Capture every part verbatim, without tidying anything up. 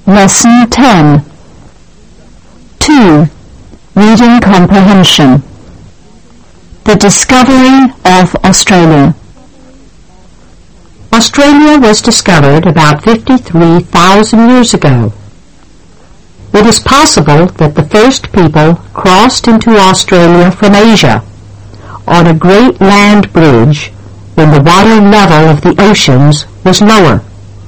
Lesson ten. two. Reading Comprehension. The Discovery of Australia. Australia was discovered about fifty-three thousand years ago. It is possible that the first people crossed into Australia from Asia on a great land bridge when the water level of the oceans was lower.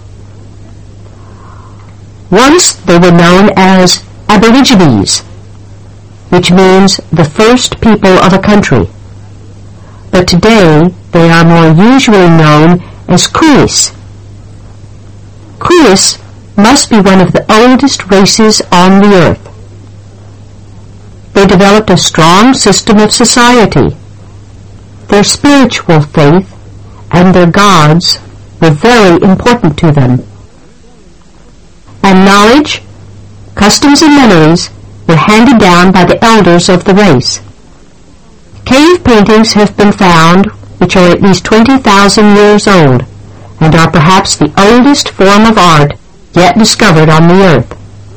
Once they were known as Aborigines, which means the first people of a country. But today they are more usually known as Coolies. Coolies must be one of the oldest races on the earth. They developed a strong system of society. Their spiritual faith and their gods were very important to them. And knowledge, customs and memories were handed down by the elders of the race. Cave paintings have been found which are at least twenty thousand years old and are perhaps the oldest form of art yet discovered on the earth.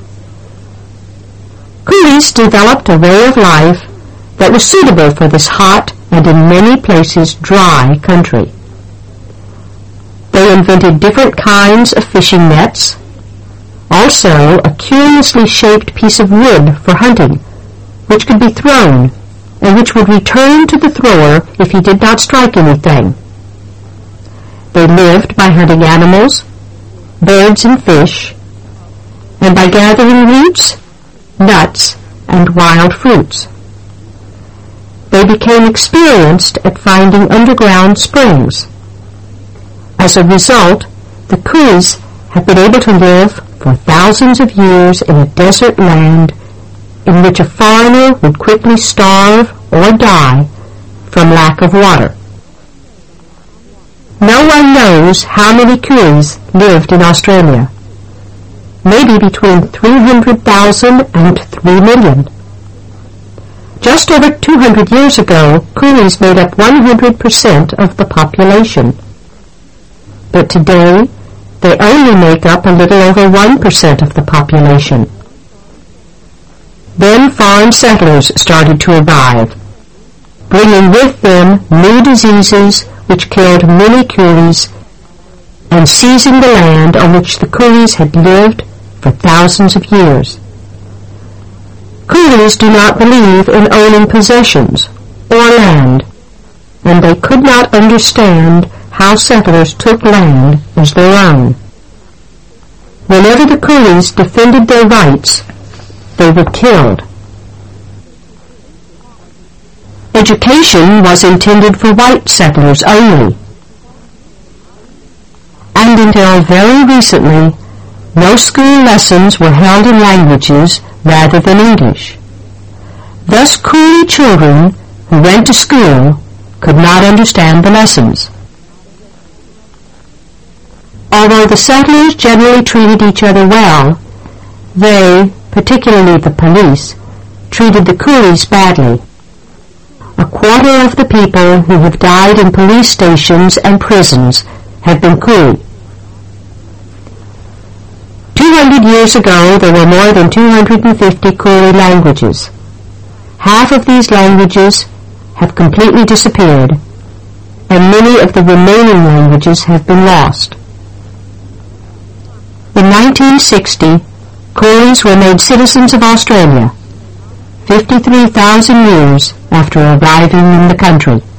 Coolies developed a way of life that was suitable for this hot and in many places dry country. They invented different kinds of fishing nets, also a curiously shaped piece of wood for hunting, which could be thrown, and which would return to the thrower if he did not strike anything. They lived by hunting animals, birds and fish, and by gathering roots, nuts, and wild fruits. They became experienced at finding underground springs. As a result, the Coolies have been able to live for thousands of years in a desert land in which a foreigner would quickly starve or die from lack of water. No one knows how many Coolies lived in Australia. Maybe between three hundred thousand and three million. Just over two hundred years ago, Coolies made up one hundred percent of the population. But today, they only make up a little over one percent of the population. Then foreign settlers started to arrive, bringing with them new diseases which killed many Coolies and seizing the land on which the Coolies had lived for thousands of years. Coolies do not believe in owning possessions or land, and they could not understand how settlers took land as their own. Whenever the Coolies defended their rights, they were killed. Education was intended for white settlers only, and until very recently, no school lessons were held in languages rather than English. Thus, Coolie children who went to school could not understand the lessons. Although the settlers generally treated each other well, they, particularly the police, treated the Coolies badly. A quarter of the people who have died in police stations and prisons have been Coolie. Two hundred years ago, there were more than two hundred fifty Coolie languages. Half of these languages have completely disappeared, and many of the remaining languages have been lost. In nineteen sixty, Coolies were made citizens of Australia, fifty-three thousand years after arriving in the country.